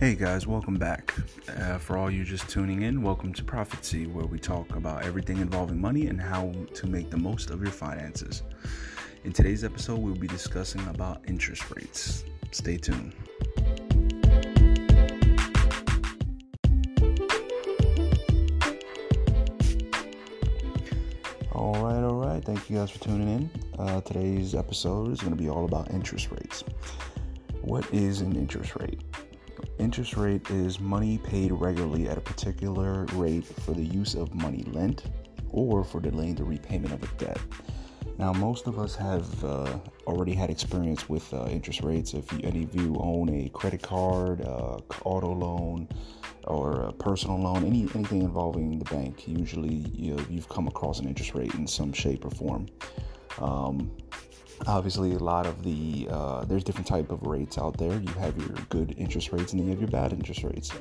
Hey guys, welcome back. For all you just tuning in, welcome to Prophecy, where we talk about everything involving money and how to make the most of your finances. In today's episode, we'll be discussing about interest rates. Stay tuned. All right. Thank you guys for tuning in. Today's episode is going to be all about interest rates. What is an interest rate? Interest rate is money paid regularly at a particular rate for the use of money lent or for delaying the repayment of a debt. Now, most of us have already had experience with interest rates. If any of you own a credit card, auto loan, or a personal loan, anything involving the bank, usually you've come across an interest rate in some shape or form. Obviously, a lot of there's different type of rates out there. You have your good interest rates and then you have your bad interest rates.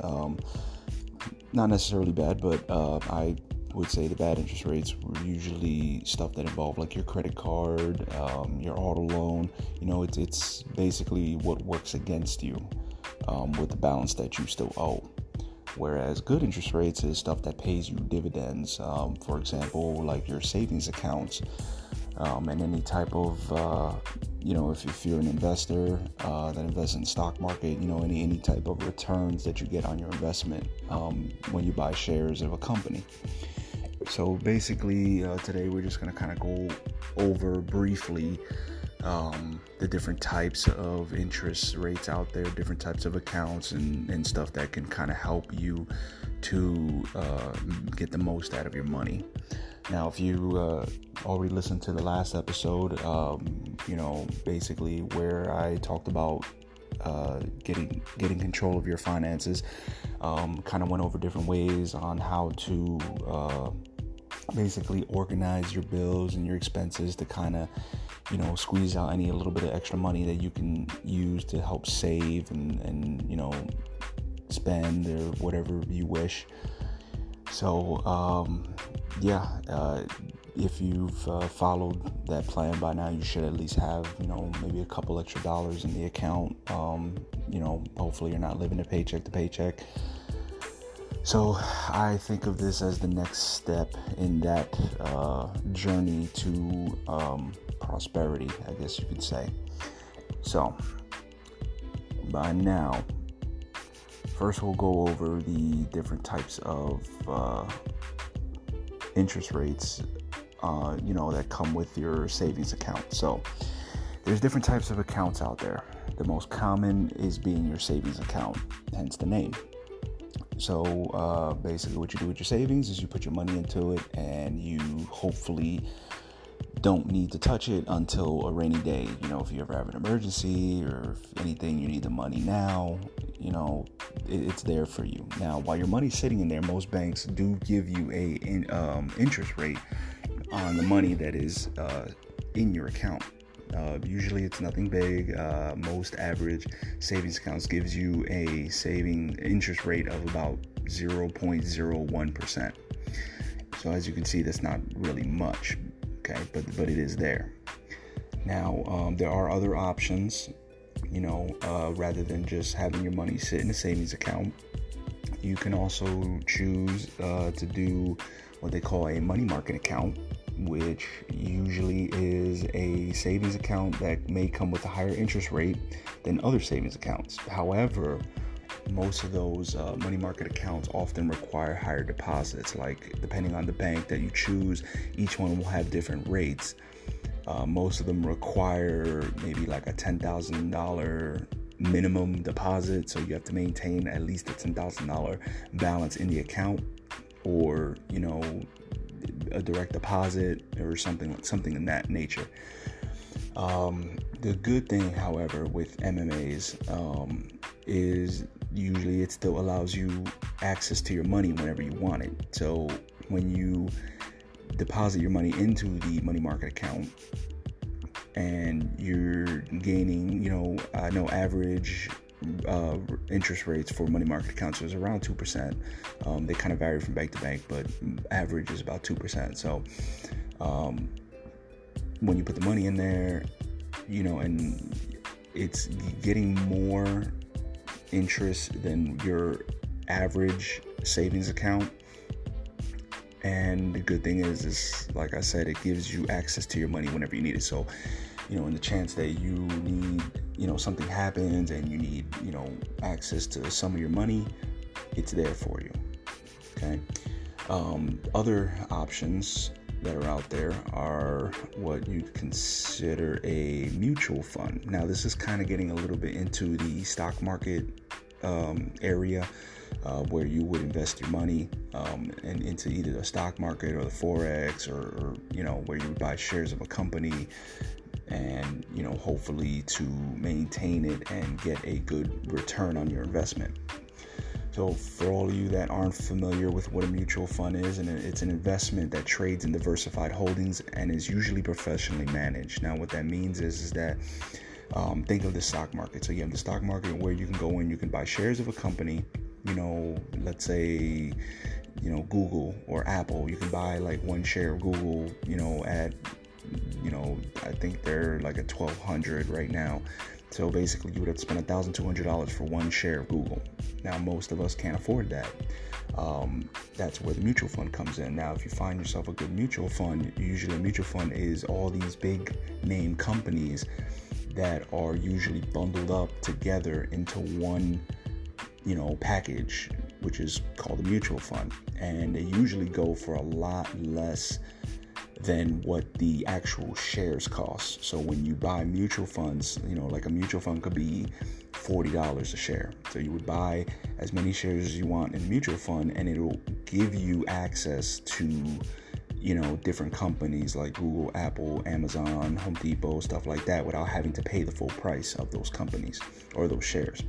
Not necessarily bad, but I would say the bad interest rates were usually stuff that involve like your credit card, your auto loan. It's basically what works against you with the balance that you still owe. Whereas good interest rates is stuff that pays you dividends. For example, like your savings accounts. And any type of, if you're an investor that invests in the stock market, any type of returns that you get on your investment when you buy shares of a company. So basically, today we're just going to kind of go over briefly the different types of interest rates out there, different types of accounts and stuff that can kind of help you to get the most out of your money. Now, if you already listened to the last episode, basically where I talked about getting control of your finances, kind of went over different ways on how to basically organize your bills and your expenses to kind of, squeeze out a little bit of extra money that you can use to help save and spend or whatever you wish. So, if you've followed that plan by now, you should at least have, maybe a couple extra dollars in the account. Hopefully you're not living a paycheck to paycheck. So I think of this as the next step in that journey to prosperity, I guess you could say. So by now, first we'll go over the different types of interest rates, that come with your savings account. So there's different types of accounts out there. The most common is being your savings account, hence the name. So basically what you do with your savings is you put your money into it and you hopefully don't need to touch it until a rainy day. If you ever have an emergency or if anything, you need the money now, it's there for you. Now, while your money's sitting in there, most banks do give you a interest rate on the money that is in your account. Usually it's nothing big. Most average savings accounts gives you a saving interest rate of about 0.01%. So as you can see, that's not really much, okay, but it is there. Now, there are other options, rather than just having your money sit in a savings account. You can also choose to do what they call a money market account, which usually is a savings account that may come with a higher interest rate than other savings accounts. However, most of those money market accounts often require higher deposits. Like, depending on the bank that you choose, each one will have different rates. Most of them require maybe like a $10,000 minimum deposit, so you have to maintain at least a $10,000 balance in the account, or a direct deposit or something in that nature. The good thing, however, with MMAs is usually it still allows you access to your money whenever you want it. So when you deposit your money into the money market account and you're gaining, I know average interest rates for money market accounts is around 2%. They kind of vary from bank to bank, but average is about 2%. So when you put the money in there, and it's getting more interest than your average savings account. And the good thing is like I said, it gives you access to your money whenever you need it. So, in the chance that you need, something happens and you need, access to some of your money, it's there for you. Okay. Other options that are out there are what you'd consider a mutual fund. Now, this is kind of getting a little bit into the stock market area, where you would invest your money and into either the stock market or the Forex or where you would buy shares of a company and, hopefully to maintain it and get a good return on your investment. So for all of you that aren't familiar with what a mutual fund is, and it's an investment that trades in diversified holdings and is usually professionally managed. Now, what that means is that think of the stock market. So you have the stock market where you can go in, you can buy shares of a company, let's say, Google or Apple. You can buy like one share of Google, at, I think they're like at $1,200 right now. So basically, you would have to spend $1,200 for one share of Google. Now, most of us can't afford that. That's where the mutual fund comes in. Now, if you find yourself a good mutual fund, usually a mutual fund is all these big name companies that are usually bundled up together into one, package, which is called a mutual fund. And they usually go for a lot less than what the actual shares cost. So when you buy mutual funds, like a mutual fund could be $40 a share. So you would buy as many shares as you want in a mutual fund, and it'll give you access to, different companies like Google, Apple, Amazon, Home Depot, stuff like that, without having to pay the full price of those companies or those shares.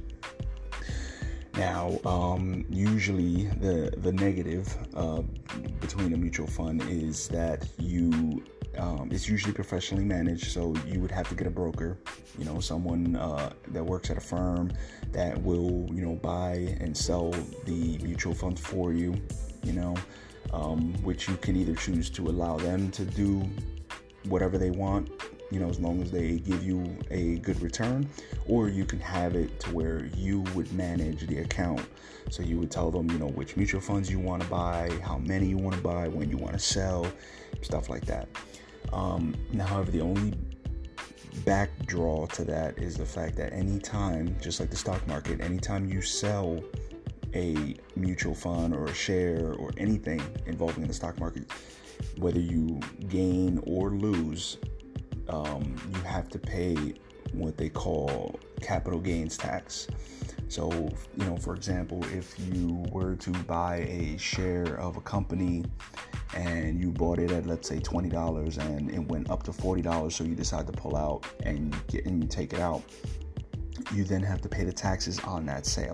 Now, usually the negative between a mutual fund is that it's usually professionally managed, so you would have to get a broker, someone that works at a firm that will, buy and sell the mutual funds for you, which you can either choose to allow them to do whatever they want, as long as they give you a good return, or you can have it to where you would manage the account. So you would tell them, which mutual funds you want to buy, how many you want to buy, when you want to sell, stuff like that. Now, however, the only backdraw to that is the fact that anytime, just like the stock market, anytime you sell a mutual fund or a share or anything involving in the stock market, whether you gain or lose, you have to pay what they call capital gains tax. So, for example, if you were to buy a share of a company and you bought it at, let's say, $20 and it went up to $40, so you decide to pull out and you take it out, you then have to pay the taxes on that sale.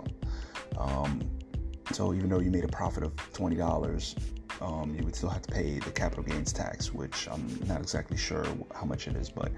So even though you made a profit of $20, you would still have to pay the capital gains tax, which I'm not exactly sure how much it is, but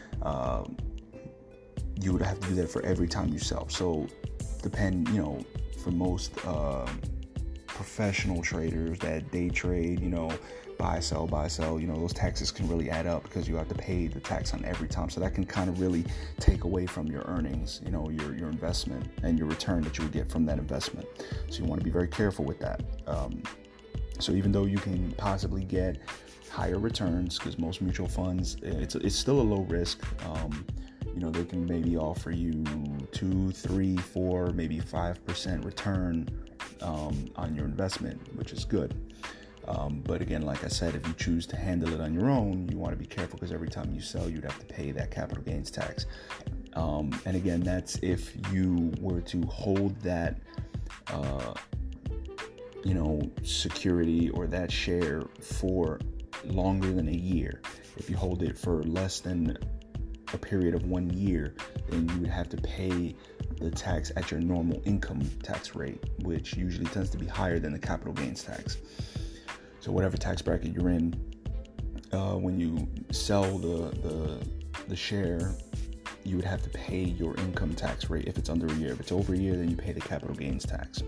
you would have to do that for every time you sell. So for most professional traders that day trade, buy, sell, those taxes can really add up because you have to pay the tax on every time. So that can kind of really take away from your earnings, your investment and your return that you would get from that investment. So you want to be very careful with that. So even though you can possibly get higher returns, because most mutual funds, it's still a low risk. They can maybe offer you 2, 3, 4, maybe 5% return on your investment, which is good. But again, like I said, if you choose to handle it on your own, you want to be careful because every time you sell, you'd have to pay that capital gains tax. And again, that's if you were to hold that security or that share for longer than a year. If you hold it for less than a period of 1 year, then you would have to pay the tax at your normal income tax rate, which usually tends to be higher than the capital gains tax. So whatever tax bracket you're in, when you sell the share, you would have to pay your income tax rate if it's under a year. If it's over a year, then you pay the capital gains tax.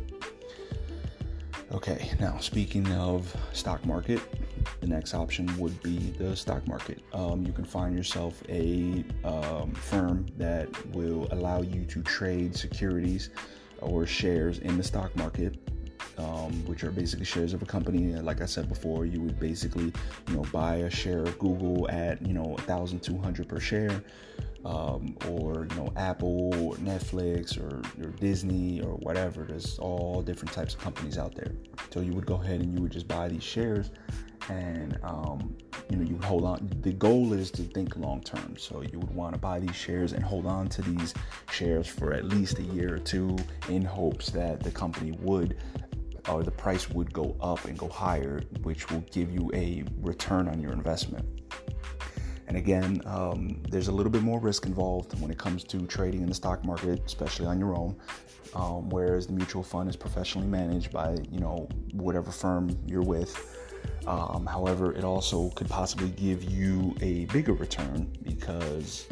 Okay, now speaking of stock market, the next option would be the stock market. You can find yourself a firm that will allow you to trade securities or shares in the stock market, which are basically shares of a company. Like I said before, you would basically, buy a share of Google at, 1,200 per share, or, Apple or Netflix or Disney or whatever. There's all different types of companies out there. So you would go ahead and you would just buy these shares, and, you would hold on. The goal is to think long term. So you would want to buy these shares and hold on to these shares for at least a year or two, in hopes that the company would, or the price would go up and go higher, which will give you a return on your investment. And again, there's a little bit more risk involved when it comes to trading in the stock market, especially on your own. Whereas the mutual fund is professionally managed by, whatever firm you're with. However, it also could possibly give you a bigger return because,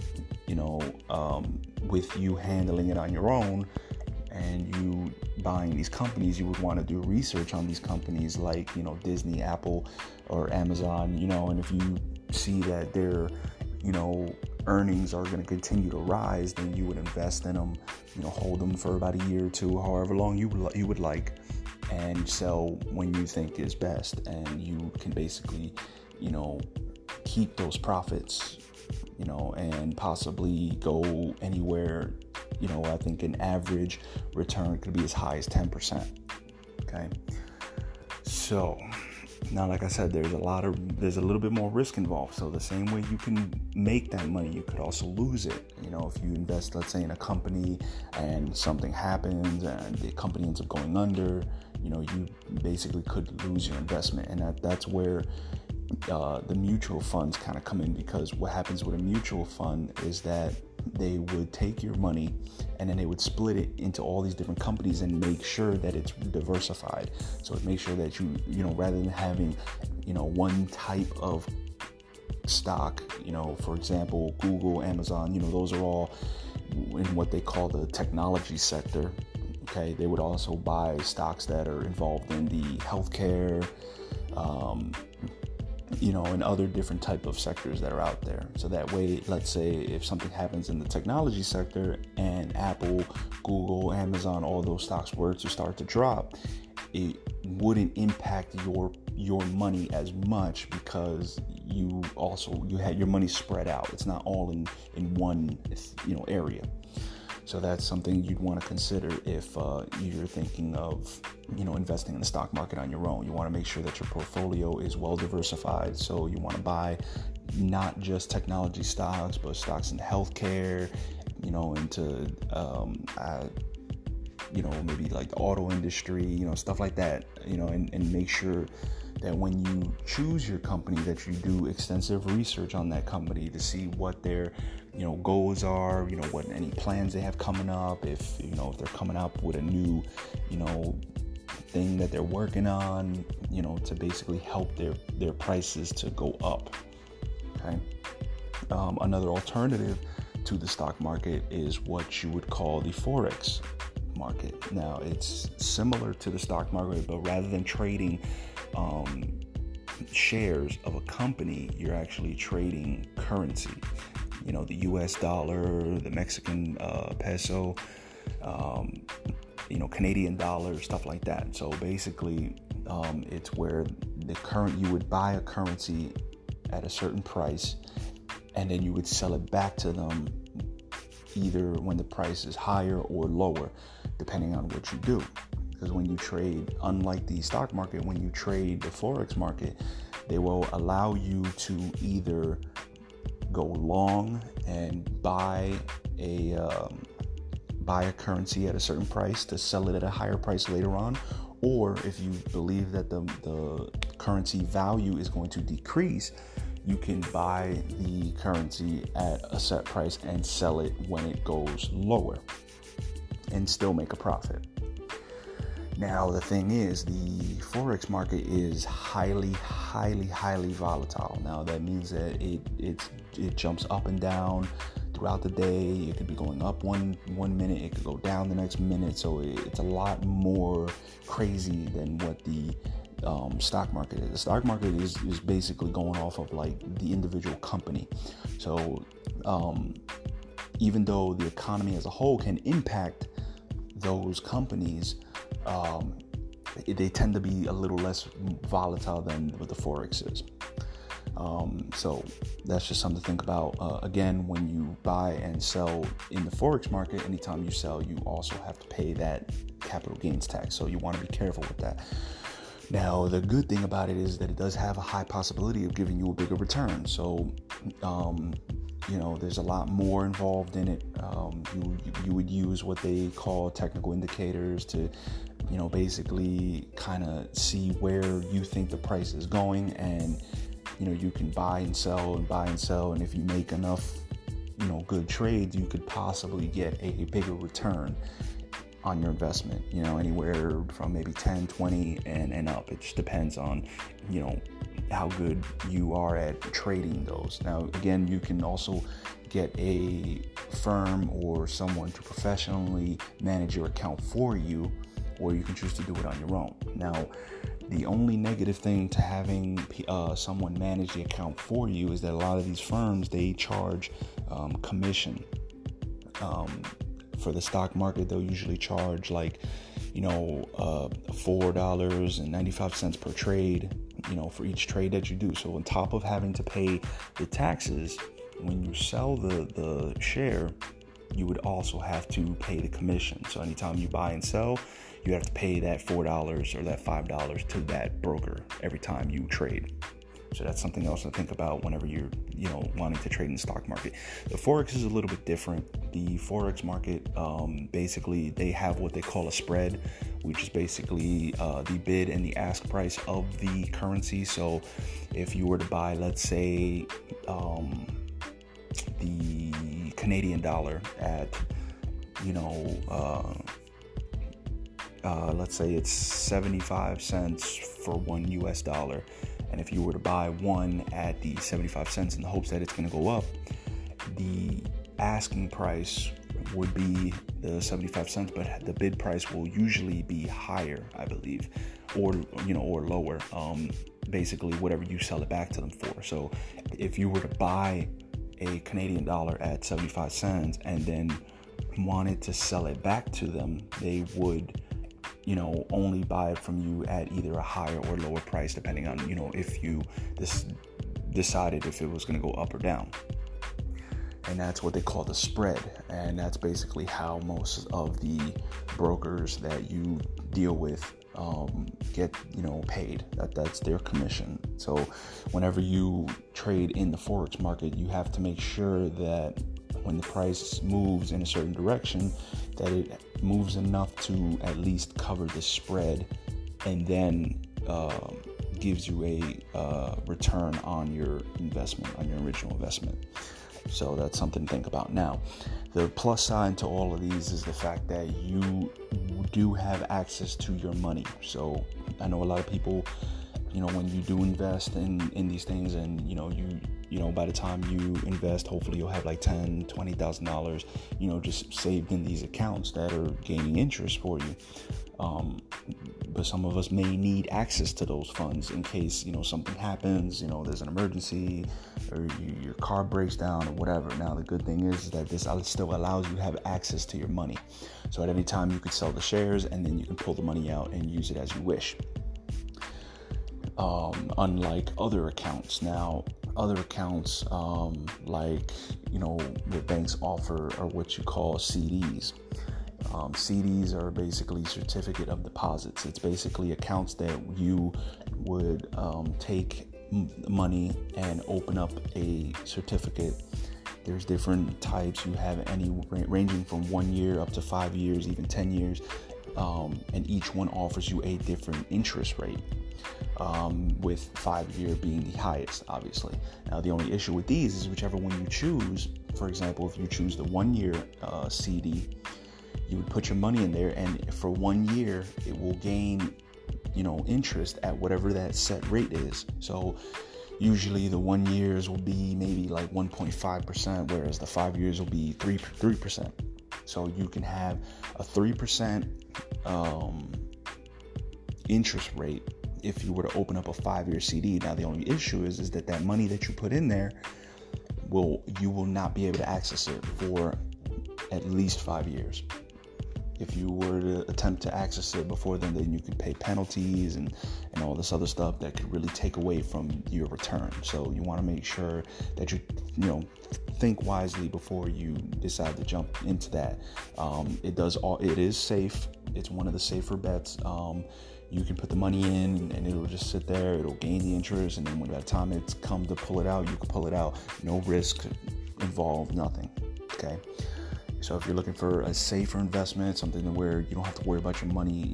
with you handling it on your own and you buying these companies, you would want to do research on these companies like, Disney, Apple, or Amazon, and if you see that their, earnings are going to continue to rise, then you would invest in them, hold them for about a year or two, however long you would like, and sell when you think is best. And you can basically, keep those profits, and possibly go anywhere. I think an average return could be as high as 10%. Okay. So now, like I said, there's a little bit more risk involved. So the same way you can make that money, you could also lose it. If you invest, let's say, in a company and something happens and the company ends up going under, you basically could lose your investment. And that's where the mutual funds kind of come in, because what happens with a mutual fund is that they would take your money and then they would split it into all these different companies and make sure that it's diversified. So it makes sure that you rather than having, one type of stock, for example, Google, Amazon, those are all in what they call the technology sector. Okay. They would also buy stocks that are involved in the healthcare, and other different type of sectors that are out there. So that way, let's say if something happens in the technology sector and Apple, Google, Amazon, all those stocks were to start to drop, it wouldn't impact your money as much, because you had your money spread out. It's not all in one area. So that's something you'd want to consider if you're thinking of, investing in the stock market on your own. You want to make sure that your portfolio is well diversified. So you want to buy not just technology stocks, but stocks in healthcare, into, maybe like the auto industry, stuff like that, and make sure that when you choose your company, that you do extensive research on that company to see what their goals are, what any plans they have coming up, if they're coming up with a new thing that they're working on, to basically help their prices to go up. Okay. Another alternative to the stock market is what you would call the Forex market. Now, it's similar to the stock market, but rather than trading shares of a company, you're actually trading currency. The US dollar, the Mexican peso, Canadian dollar, stuff like that. So basically, it's where you would buy a currency at a certain price, and then you would sell it back to them either when the price is higher or lower, depending on what you do. Because when you trade, unlike the stock market, when you trade the Forex market, they will allow you to either go long and buy a currency at a certain price to sell it at a higher price later on, or if you believe that the currency value is going to decrease, you can buy the currency at a set price and sell it when it goes lower and still make a profit. Now, the thing is, the Forex market is highly, highly, highly volatile. Now, that means that it jumps up and down throughout the day. It could be going up one minute, it could go down the next minute. So it's a lot more crazy than what the stock market is. The stock market is basically going off of like the individual company. So even though the economy as a whole can impact those companies, they tend to be a little less volatile than what the Forex is. So that's just something to think about. Again, when you buy and sell in the Forex market, anytime you sell, you also have to pay that capital gains tax. So you want to be careful with that. Now, the good thing about it is that it does have a high possibility of giving you a bigger return. So, there's a lot more involved in it. You would use what they call technical indicators to, basically kind of see where you think the price is going, and you can buy and sell. And if you make enough, good trades, you could possibly get a bigger return on your investment, anywhere from maybe 10, 20 and up. It just depends on, how good you are at trading those. Now, again, you can also get a firm or someone to professionally manage your account for you, or you can choose to do it on your own. Now, the only negative thing to having someone manage the account for you is that a lot of these firms, they charge commission. For the stock market, they'll usually charge $4.95 per trade, for each trade that you do. So on top of having to pay the taxes, when you sell the share, you would also have to pay the commission. So anytime you buy and sell, you have to pay that $4 or that $5 to that broker every time you trade. So that's something else to think about whenever you're, wanting to trade in the stock market. The Forex is a little bit different. The Forex market, basically, they have what they call a spread, which is basically the bid and the ask price of the currency. So if you were to buy, let's say, the Canadian dollar at, let's say it's 75 cents for $1 US. And if you were to buy one at the 75 cents in the hopes that it's going to go up, the asking price would be the 75 cents, but the bid price will usually be higher, I believe, or lower. Basically, whatever you sell it back to them for. So if you were to buy a Canadian dollar at 75 cents and then wanted to sell it back to them, they would only buy it from you at either a higher or lower price, depending on, if you decided if it was going to go up or down. And that's what they call the spread. And that's basically how most of the brokers that you deal with get, paid. That's their commission. So whenever you trade in the Forex market, you have to make sure that when the price moves in a certain direction, that it moves enough to at least cover the spread, and then gives you a return on your investment, on your original investment. So that's something to think about. Now, the plus side to all of these is the fact that you do have access to your money. So I know a lot of people, when you do invest in these things, and by the time you invest, hopefully you'll have like $10,000, $20,000, just saved in these accounts that are gaining interest for you. But some of us may need access to those funds in case, something happens, there's an emergency, or your car breaks down or whatever. Now, the good thing is that this still allows you to have access to your money. So at any time you could sell the shares, and then you can pull the money out and use it as you wish. Unlike other accounts. Now, other accounts, what banks offer are what you call CDs. CDs are basically certificate of deposits. It's basically accounts that you would take money and open up a certificate. There's different types. You have any ranging from 1 year up to 5 years, even 10 years. And each one offers you a different interest rate, with 5-year being the highest, obviously. Now, the only issue with these is whichever one you choose. For example, if you choose the 1 year CD, you would put your money in there, and for 1 year, it will gain, interest at whatever that set rate is. So usually the 1 years will be maybe like 1.5%, whereas the 5 years will be 3%. So you can have a 3% interest rate if you were to open up a 5-year CD. Now, the only issue is that money that you put in there, you will not be able to access it for at least 5 years. if you were to attempt to access it before then you could pay penalties and all this other stuff that could really take away from your return. So you want to make sure that you think wisely before you decide to jump into that. It is safe. It's one of the safer bets. You can put the money in and it'll just sit there. It'll gain the interest, and then when that time it's come to pull it out, you can pull it out. No risk involved, nothing. Okay. So if you're looking for a safer investment, something where you don't have to worry about your money,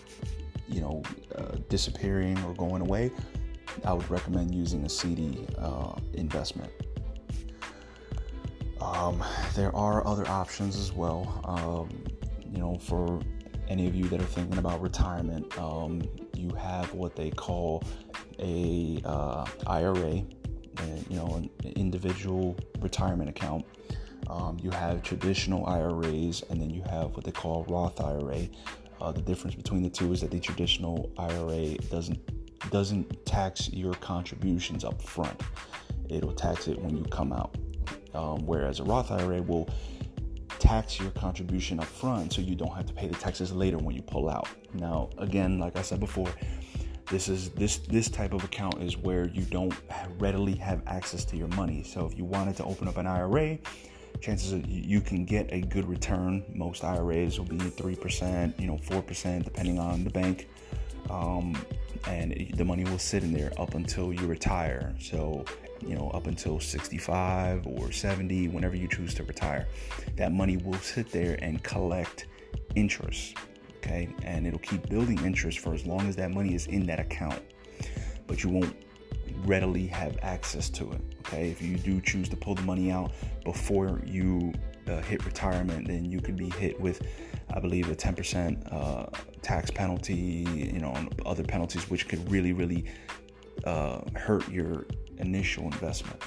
disappearing or going away, I would recommend using a CD investment. There are other options as well. For any of you that are thinking about retirement, you have what they call a IRA, an individual retirement account. You have traditional IRAs, and then you have what they call Roth IRA. The difference between the two is that the traditional IRA doesn't tax your contributions up front. It'll tax it when you come out. Whereas a Roth IRA will tax your contribution up front, so you don't have to pay the taxes later when you pull out. Now, again, like I said before, this type of account is where you don't readily have access to your money. So if you wanted to open up an IRA, chances are you can get a good return. Most IRAs will be 3%, 4%, depending on the bank. And the money will sit in there up until you retire. So, up until 65 or 70, whenever you choose to retire, that money will sit there and collect interest. Okay. And it'll keep building interest for as long as that money is in that account, but you won't readily have access to it. Okay. If you do choose to pull the money out before you hit retirement, then you could be hit with, I believe, a 10% tax penalty, and other penalties, which could really, really hurt your initial investment.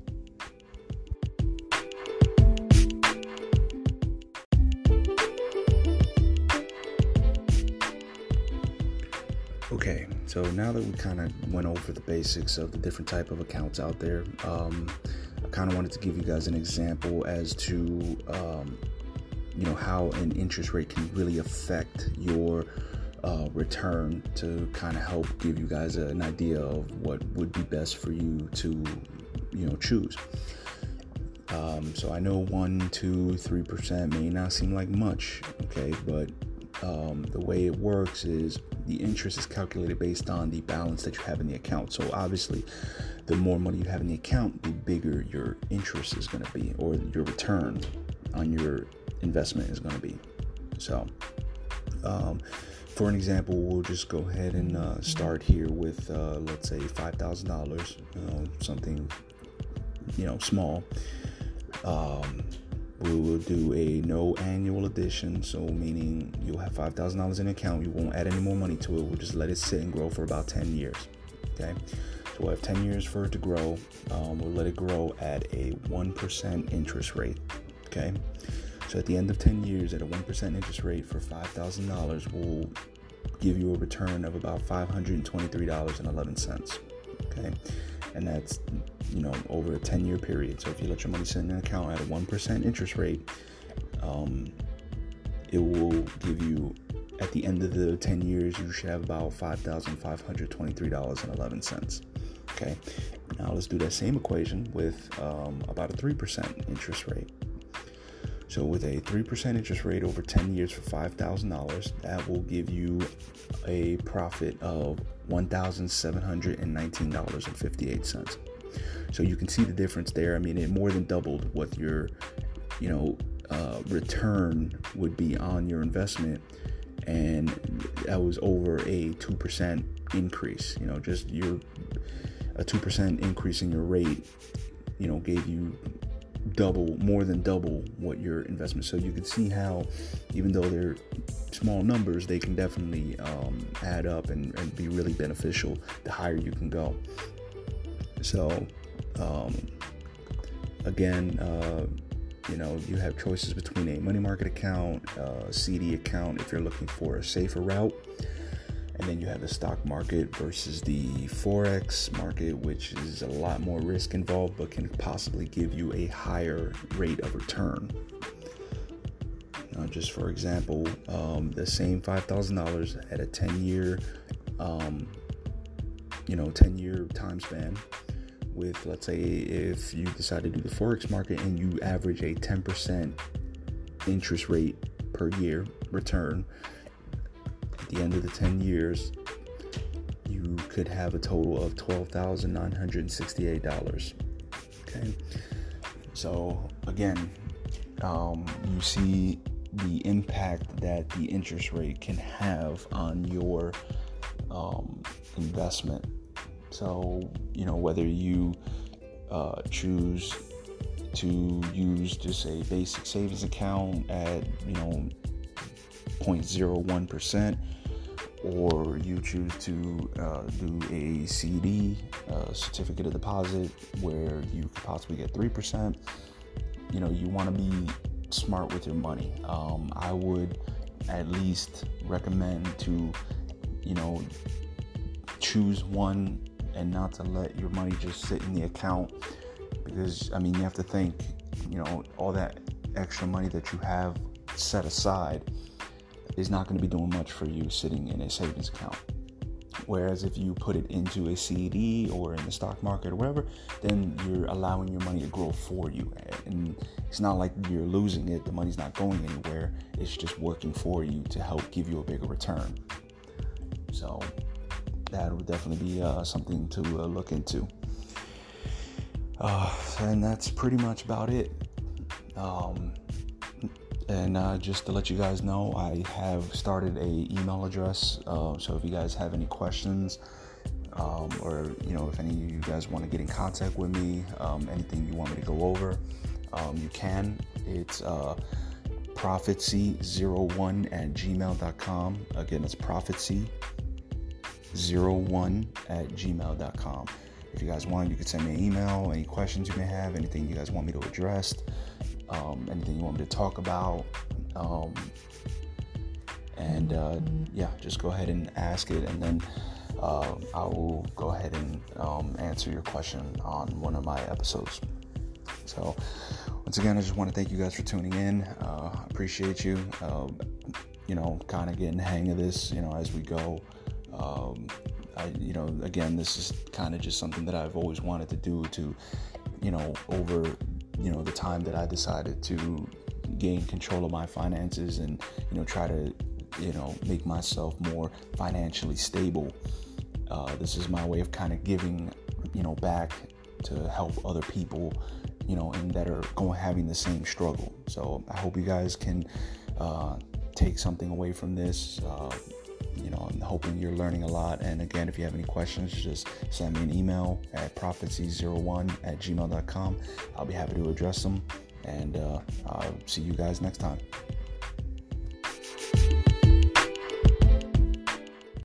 Okay, so now that we kind of went over the basics of the different type of accounts out there, I kind of wanted to give you guys an example as to how an interest rate can really affect your return, to kind of help give you guys an idea of what would be best for you to choose. So I know 1%, 2%, 3% may not seem like much, okay, but the way it works is the interest is calculated based on the balance that you have in the account. So obviously, the more money you have in the account, the bigger your interest is going to be, or your return on your investment is going to be. So, for an example, we'll just go ahead and start here with, let's say, $5,000, something, small. We will do a no annual addition, so meaning you'll have $5,000 in an account. You won't add any more money to it. We'll just let it sit and grow for about 10 years. Okay, so we'll have 10 years for it to grow. We'll let it grow at a 1% interest rate. Okay, so at the end of 10 years, at a 1% interest rate for $5,000, will give you a return of about $523.11. Okay, and that's over a 10-year period. So if you let your money sit in an account at a 1% interest rate, it will give you, at the end of the 10 years, you should have about $5,523.11. Okay, now let's do that same equation with about a 3% interest rate. So with a 3% interest rate over 10 years for $5,000, that will give you a profit of $1,719.58. So you can see the difference there. I mean, it more than doubled what your, return would be on your investment, and that was over a 2% increase. Just a 2% increase in your rate, gave you more than double what your investment. So you can see how, even though they're small numbers, they can definitely add up and be really beneficial the higher you can go. So again, you have choices between a money market account, a CD account if you're looking for a safer route, and then you have the stock market versus the Forex market, which is a lot more risk involved but can possibly give you a higher rate of return. just for example, the same $5,000 at a 10-year, 10-year time span with, let's say, if you decide to do the Forex market and you average a 10% interest rate per year return, at the end of the 10 years, you could have a total of $12,968. Okay. So again, you see the impact that the interest rate can have on your investment. So, whether you choose to use just a basic savings account at, 0.01%, or you choose to do a CD, certificate of deposit, where you could possibly get 3%, you want to be smart with your money. I would at least recommend to, choose one and not to let your money just sit in the account, because, you have to think, all that extra money that you have set aside is not going to be doing much for you sitting in a savings account. Whereas if you put it into a CD or in the stock market or whatever, then you're allowing your money to grow for you. And it's not like you're losing it. The money's not going anywhere. It's just working for you to help give you a bigger return. So that would definitely be something to look into. And that's pretty much about it. And just to let you guys know, I have started a email address. So if you guys have any questions, or if any of you guys want to get in contact with me, anything you want me to go over, you can. It's prophecy01@gmail.com. Again, it's prophecy01@gmail.com. If you guys want, you can send me an email, any questions you may have, anything you guys want me to address, anything you want me to talk about, just go ahead and ask it, and then I will go ahead and answer your question on one of my episodes. So once again, I just want to thank you guys for tuning in. Appreciate you, kind of getting the hang of this, as we go. Again, this is kind of just something that I've always wanted to do to, over, the time that I decided to gain control of my finances and, try to, make myself more financially stable. This is my way of kind of giving, back to help other people, and that are having the same struggle. So I hope you guys can take something away from this. I'm hoping you're learning a lot. And again, if you have any questions, just send me an email at prophecy01@gmail.com. I'll be happy to address them. And I'll see you guys next time.